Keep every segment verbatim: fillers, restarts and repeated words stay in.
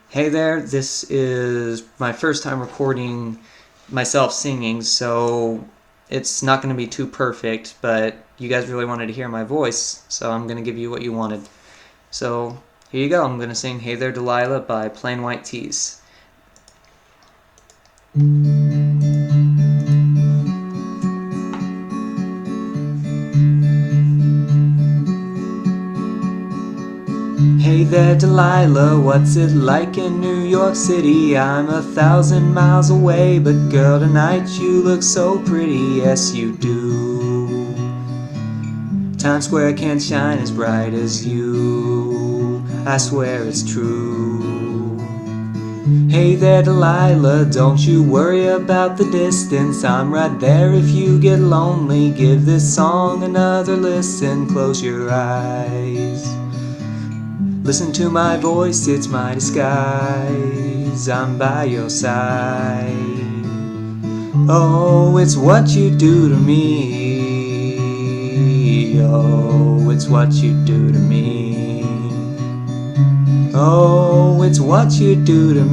Hey there, this is my first time recording myself singing, so it's not going to be too perfect, but you guys really wanted to hear my voice, so I'm going to give you what you wanted. So here you go, I'm going to sing Hey There Delilah by Plain White T's. Hey there Delilah, what's it like in New York City? I'm a thousand miles away, but girl, tonight you look so pretty, yes you do. Times Square can't shine as bright as you, I swear it's true. Hey there Delilah, don't you worry about the distance, I'm right there if you get lonely. Give this song another listen, close your eyes. Listen to my voice, it's my disguise, I'm by your side. Oh, it's what you do to me. Oh, it's what you do to me. Oh, it's what you do to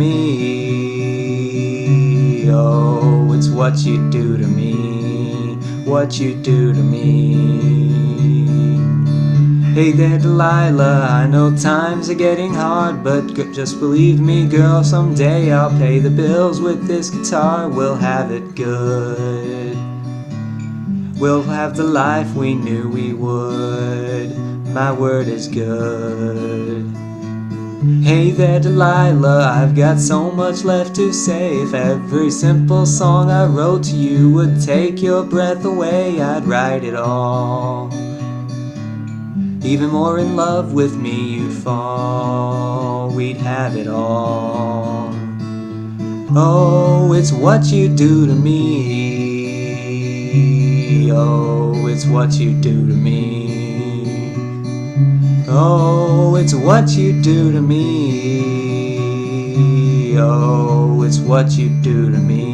me. Oh, it's what you do to me. What you do to me. Hey there Delilah, I know times are getting hard, but just believe me girl, someday I'll pay the bills with this guitar. We'll have it good, we'll have the life we knew we would, my word is good. Hey there Delilah, I've got so much left to say. If every simple song I wrote to you would take your breath away, I'd write it all. Even more in love with me you'd fall, we'd have it all. Oh, it's what you do to me. Oh, it's what you do to me. Oh, it's what you do to me. Oh, it's what you do to me.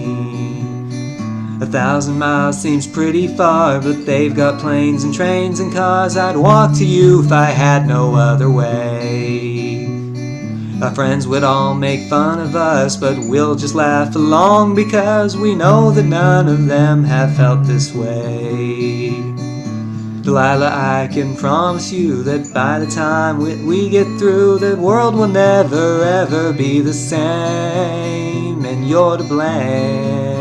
A thousand miles seems pretty far, but they've got planes and trains and cars. I'd walk to you if I had no other way. Our friends would all make fun of us, but we'll just laugh along, because we know that none of them have felt this way. Delilah, I can promise you that by the time we, we get through, the world will never ever be the same, and you're to blame.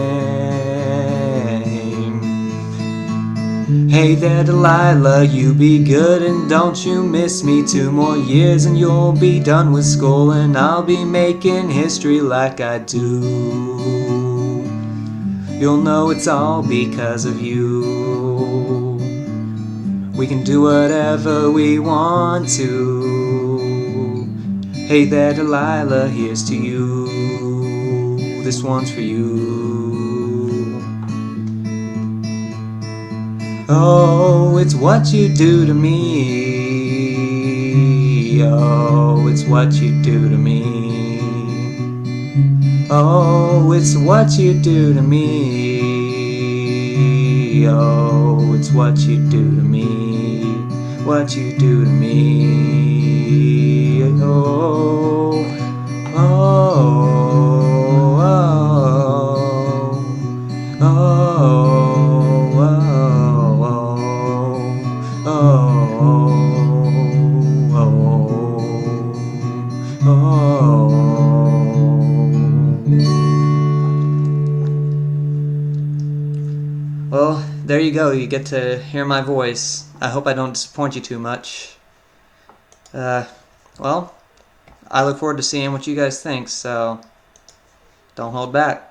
Hey there Delilah, you be good and don't you miss me. Two more years and you'll be done with school, and I'll be making history like I do. You'll know it's all because of you. We can do whatever we want to. Hey there Delilah, here's to you. This one's for you. Oh, it's what you do to me. Oh, it's what you do to me. Oh, it's what you do to me. Oh, it's what you do to me. What you do to me. Oh, oh, oh, oh. Well, there you go. You get to hear my voice. I hope I don't disappoint you too much. Uh, well, I look forward to seeing what you guys think, so don't hold back.